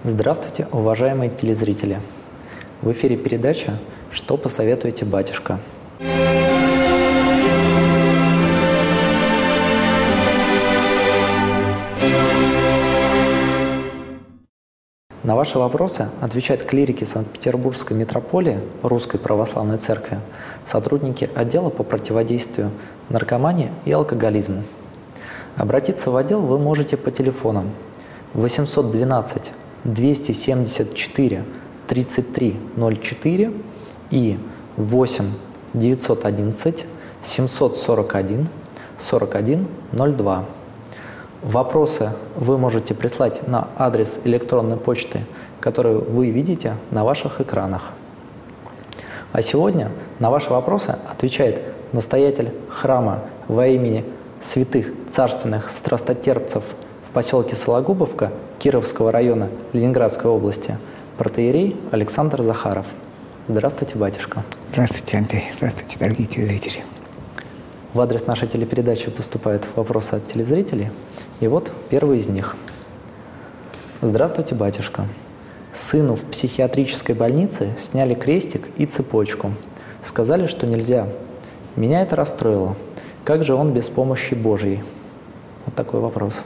Здравствуйте, уважаемые телезрители! В эфире передача «Что посоветуете, батюшка?». На ваши вопросы отвечают клирики Санкт-Петербургской митрополии Русской Православной Церкви, сотрудники отдела по противодействию наркомании и алкоголизму. Обратиться в отдел вы можете по телефонам 812 274 33 04 и 8 911 741 41 02. Вопросы вы можете прислать на адрес электронной почты, который вы видите на ваших экранах. А сегодня на ваши вопросы отвечает настоятель храма во имени святых царственных страстотерпцев в поселке Сологубовка Кировского района Ленинградской области, протоиерей Александр Захаров. Здравствуйте, батюшка. Здравствуйте, Андрей. Здравствуйте, дорогие телезрители. В адрес нашей телепередачи поступают вопросы от телезрителей. И вот первый из них. Здравствуйте, батюшка. Сыну в психиатрической больнице сняли крестик и цепочку. Сказали, что нельзя. Меня это расстроило. Как же он без помощи Божьей? Вот такой вопрос.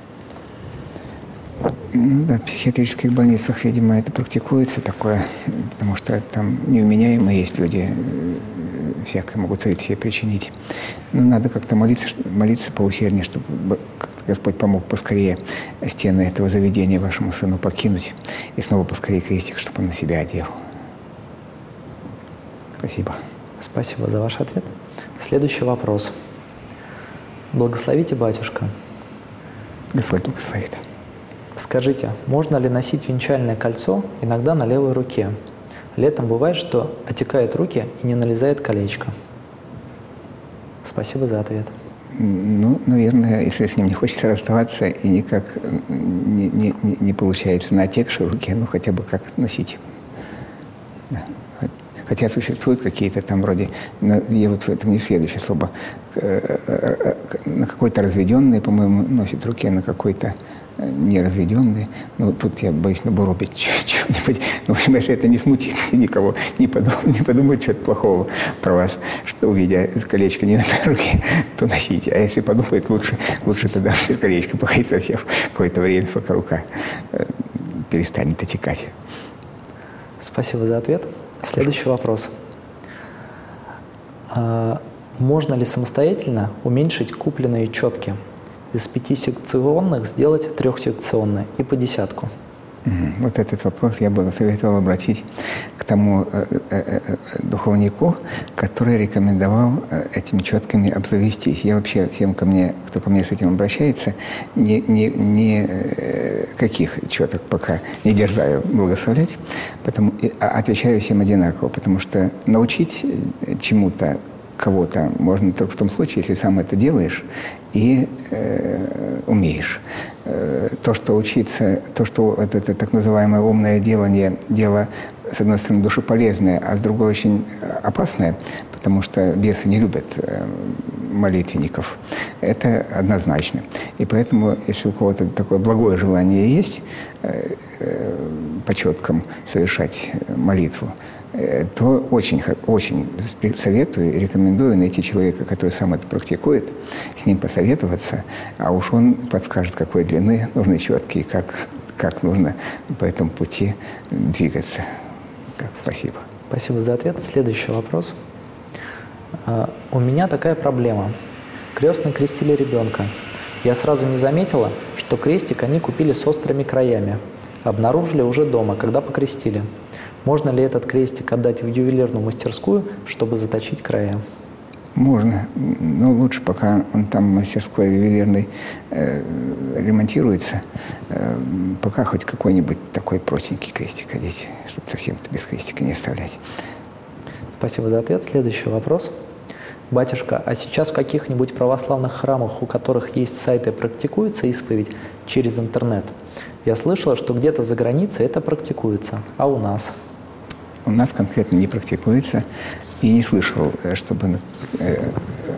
Ну да, в психиатрических больницах, видимо, это практикуется такое, потому что там невменяемые есть люди, всякое могут себе причинить. Но надо как-то молиться поусерднее, чтобы Господь помог поскорее стены этого заведения вашему сыну покинуть и снова поскорее крестик, чтобы он на себя одел. Спасибо. Спасибо за ваш ответ. Следующий вопрос. Благословите, батюшка. Господь благословит. Скажите, можно ли носить венчальное кольцо иногда на левой руке? Летом бывает, что отекают руки и не налезает колечко. Спасибо за ответ. Ну, наверное, если с ним не хочется расставаться и никак не получается на отекшей руке, ну хотя бы как носить. Да. Хотя существуют какие-то там вроде, я вот в этом не следующее особо, на какой-то разведенный, по-моему, носит руки, а на какой-то неразведенный. Ну, тут я боюсь наборопить чего-нибудь. Ну, в общем, если это не смутит никого, не подумает что-то плохого про вас, что, увидя колечко не на руке, то носите. А если подумает, лучше тогда без колечка походить совсем какое-то время, пока рука перестанет отекать. Спасибо за ответ. Следующий вопрос. Можно ли самостоятельно уменьшить купленные четки? Из 5-секционных сделать 3-секционные и по десятку? Вот этот вопрос я бы советовал обратить к тому духовнику, который рекомендовал этими четками обзавестись. Я вообще всем, кто ко мне с этим обращается, никаких четок пока не дерзаю благословлять, отвечаю всем одинаково, потому что научить чему-то кого-то можно только в том случае, если сам это делаешь и умеешь. То, что учиться, то, что это так называемое умное делание, дело, с одной стороны, душеполезное, а с другой очень опасное, потому что бесы не любят молитвенников. Это однозначно. И поэтому, если у кого-то такое благое желание есть по четкам совершать молитву, то очень советую и рекомендую найти человека, который сам это практикует, с ним посоветоваться, а уж он подскажет, какой длины нужны четки и как нужно по этому пути двигаться. Спасибо. Спасибо за ответ. Следующий вопрос. У меня такая проблема. Крестные крестили ребенка. Я сразу не заметила, что крестик они купили с острыми краями. Обнаружили уже дома, когда покрестили. Можно ли этот крестик отдать в ювелирную мастерскую, чтобы заточить края? Можно, но лучше, пока он там в мастерской ювелирной ремонтируется, пока хоть какой-нибудь такой простенький крестик одеть, чтобы совсем без крестика не оставлять. Спасибо за ответ. Следующий вопрос. Батюшка, а сейчас в каких-нибудь православных храмах, у которых есть сайты, практикуется исповедь через интернет? Я слышала, что где-то за границей это практикуется, а у нас? У нас конкретно не практикуется. И не слышал, чтобы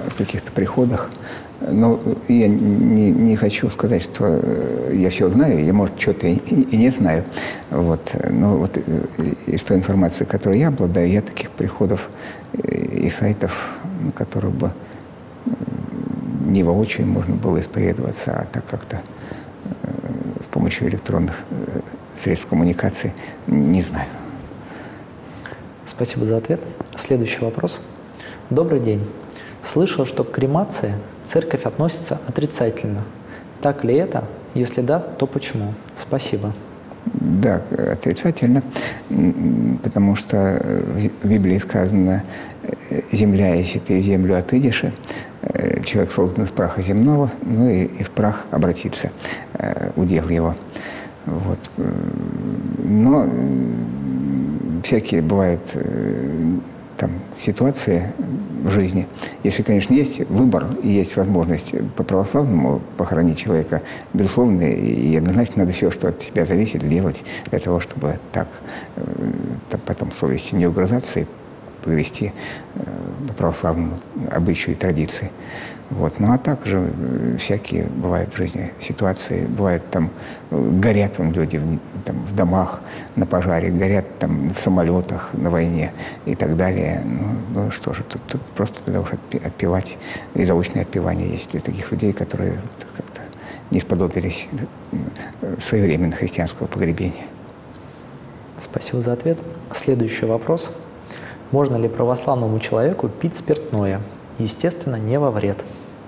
в каких-то приходах. Но я не хочу сказать, что я все знаю, я, может, что-то и не знаю. Вот. Но вот из той информации, которой я обладаю, я таких приходов и сайтов, на которых бы не воочию можно было исповедоваться, а так как-то с помощью электронных средств коммуникации, не знаю. Спасибо за ответ. Следующий вопрос. Добрый день. Слышал, что к кремации церковь относится отрицательно. Так ли это? Если да, то почему? Спасибо. Да, отрицательно, потому что в Библии сказано: «Земля, если ты в землю отыдешь, человек создан из праха земного, ну и в прах обратится, удел его». Вот. Но всякие бывают там ситуации в жизни. Если, конечно, есть выбор и есть возможность по-православному похоронить человека, безусловно, и однозначно надо все, что от тебя зависит, сделать для того, чтобы так потом совестью не угрызаться и повести по православному обычаю и традиции. Вот. Ну а также всякие бывают в жизни ситуации, бывает там горят люди там, в домах на пожаре, горят там в самолетах на войне и так далее. Ну что же, тут просто тогда уж отпевать, и заочное отпевание есть для таких людей, которые как-то не сподобились своевременно христианского погребения. Спасибо за ответ. Следующий вопрос. Можно ли православному человеку пить спиртное? Естественно, не во вред.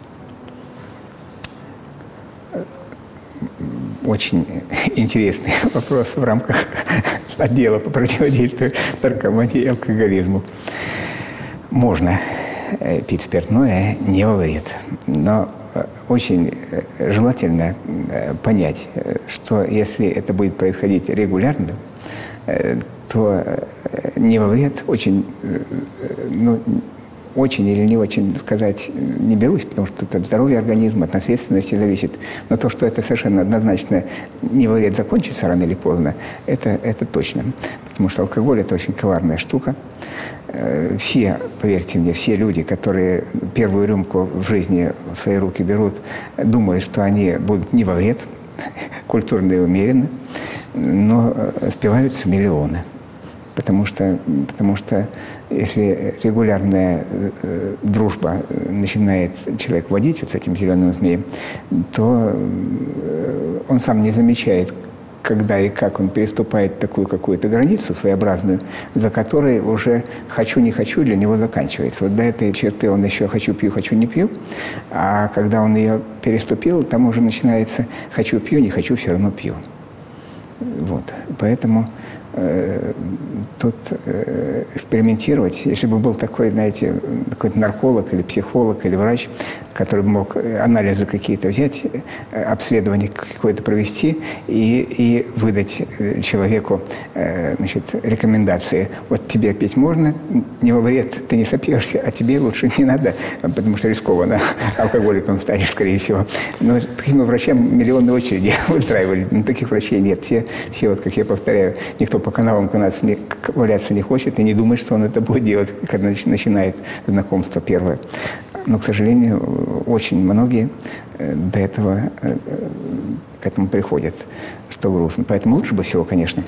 Очень интересный вопрос в рамках отдела по противодействию наркомании и алкоголизму. Можно пить спиртное не во вред, но очень желательно понять, что если это будет происходить регулярно, то не во вред очень или не очень сказать не берусь, потому что это от здоровья организма, от наследственности зависит. Но то, что это совершенно однозначно не во вред закончится рано или поздно, это точно. Потому что алкоголь – это очень коварная штука. Все, поверьте мне, все люди, которые первую рюмку в жизни в свои руки берут, думают, что они будут не во вред, культурно и умеренно, но спиваются миллионы. Потому что если регулярная дружба начинает человек водить вот с этим зеленым змеем, то он сам не замечает, когда и как он переступает такую какую-то границу своеобразную, за которой уже «хочу, не хочу» для него заканчивается. Вот до этой черты он еще «хочу, пью, хочу, не пью», а когда он ее переступил, там уже начинается «хочу, пью, не хочу, все равно пью». Вот. Поэтому тут экспериментировать, если бы был такой, знаете, какой-то нарколог или психолог или врач, который мог анализы какие-то взять, обследование какое-то провести и выдать человеку, значит, рекомендации. Вот тебе пить можно, не во вред, ты не сопьешься, а тебе лучше не надо, потому что рискованно, алкоголиком станешь, скорее всего. Но таким врачам миллионные очереди устраивали. Но таких врачей нет. Все вот, как я повторяю, никто по каналам валяться не хочет и не думает, что он это будет делать, когда начинает знакомство первое. Но, к сожалению, очень многие к этому приходят, что грустно. Поэтому лучше бы всего, конечно,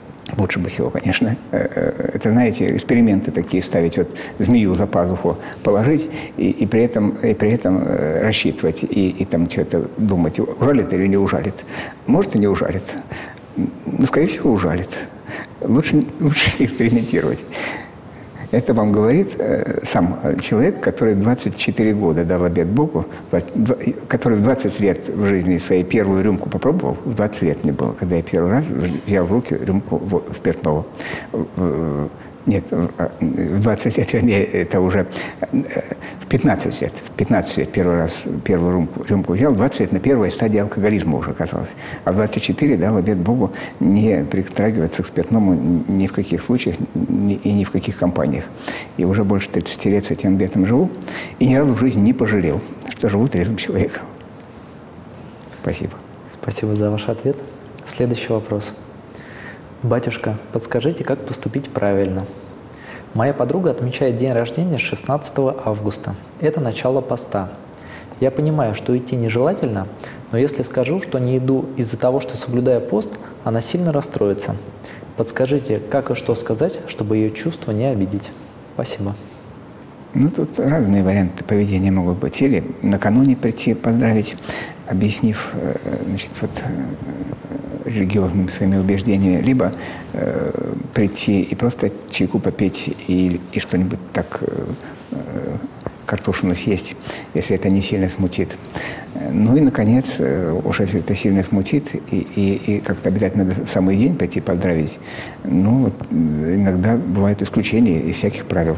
это, знаете, эксперименты такие ставить, вот змею за пазуху положить и при этом рассчитывать и там что-то думать, ужалит или не ужалит. Может, и не ужалит, но, скорее всего, ужалит. Лучше экспериментировать. Это вам говорит сам человек, который 24 года дал обет Богу, который в 20 лет в жизни своей первую рюмку попробовал. В 20 лет мне было, когда я первый раз взял в руки рюмку спиртного. Нет, в 20 лет, вернее, это уже в 15 лет. В 15 лет первый раз первую рюмку взял, в 20 лет на первой стадии алкоголизма уже оказалось. А в 24 дал обет Богу не притрагиваться к спиртному ни в каких случаях и ни в каких компаниях. И уже больше 30 лет с этим обетом живу. И ни разу в жизни не пожалел, что живу трезвым человеком. Спасибо. Спасибо за ваш ответ. Следующий вопрос. Батюшка, подскажите, как поступить правильно? Моя подруга отмечает день рождения 16 августа. Это начало поста. Я понимаю, что идти нежелательно, но если скажу, что не иду из-за того, что соблюдаю пост, она сильно расстроится. Подскажите, как и что сказать, чтобы ее чувства не обидеть? Спасибо. Ну, тут разные варианты поведения могут быть. Или накануне прийти поздравить, объяснив, значит, вот, религиозными своими убеждениями, либо прийти и просто чайку попить и что-нибудь так, картошину съесть, если это не сильно смутит. Ну и, наконец, уж если это сильно смутит, и как-то обязательно надо в самый день пойти поздравить, ну, вот, иногда бывают исключения из всяких правил.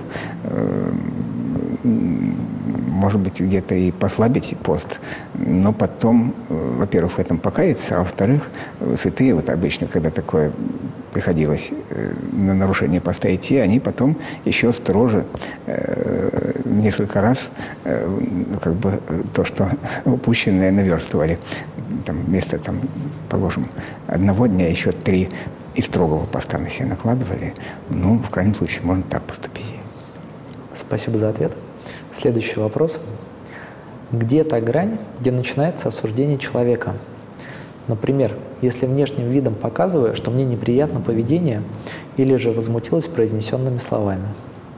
Может быть, где-то и послабить пост, но потом, во-первых, в этом покаяться, а во-вторых, святые, вот обычно, когда такое приходилось на нарушение поста идти, они потом еще строже несколько раз как бы то, что упущенное, наверстывали. Там, вместо, там, положим, 1 дня еще 3 и строгого поста на себя накладывали. Ну, в крайнем случае, можно так поступить. Спасибо за ответ. Следующий вопрос. Где та грань, где начинается осуждение человека? Например, если внешним видом показываю, что мне неприятно поведение, или же возмутилась произнесенными словами.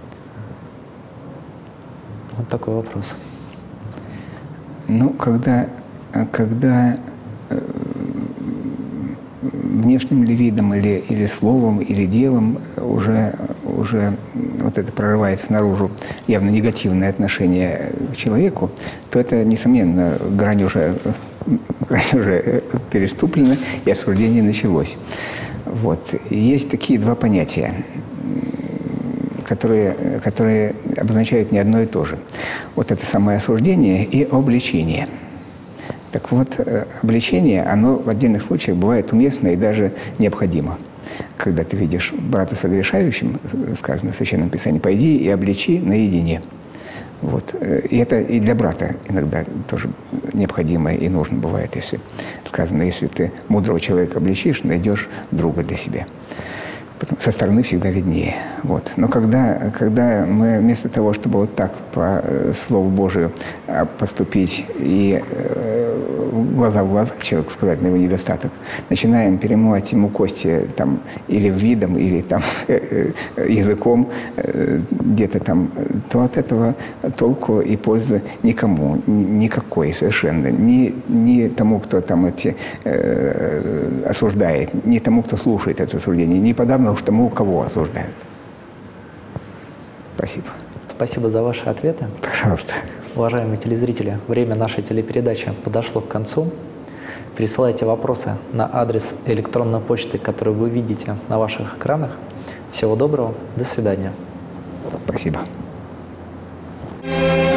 Вот такой вопрос. Ну, когда внешним ли видом или словом, или делом уже вот это прорывается наружу явно негативное отношение к человеку, то это, несомненно, грань уже переступлена, и осуждение началось. Вот. И есть такие два понятия, которые обозначают не одно и то же. Вот это самое осуждение и обличение. Так вот, обличение, оно в отдельных случаях бывает уместно и даже необходимо. Когда ты видишь брата согрешающим, сказано в Священном Писании, пойди и обличи наедине. Вот. И это и для брата иногда тоже необходимо и нужно бывает, если сказано, если ты мудрого человека обличишь, найдешь друга для себя. Со стороны всегда виднее. Вот. Но когда мы вместо того, чтобы вот так по Слову Божию поступить и глаза в глаза человеку сказать на его недостаток, начинаем перемывать ему кости там, или видом, или там, языком, где-то там, то от этого толку и пользы никому, никакой совершенно. Ни тому, кто там осуждает, ни тому, кто слушает это осуждение, ни подавно уж тому, кого осуждают. Спасибо. Спасибо за ваши ответы. Пожалуйста. Уважаемые телезрители, время нашей телепередачи подошло к концу. Присылайте вопросы на адрес электронной почты, который вы видите на ваших экранах. Всего доброго, до свидания. Спасибо.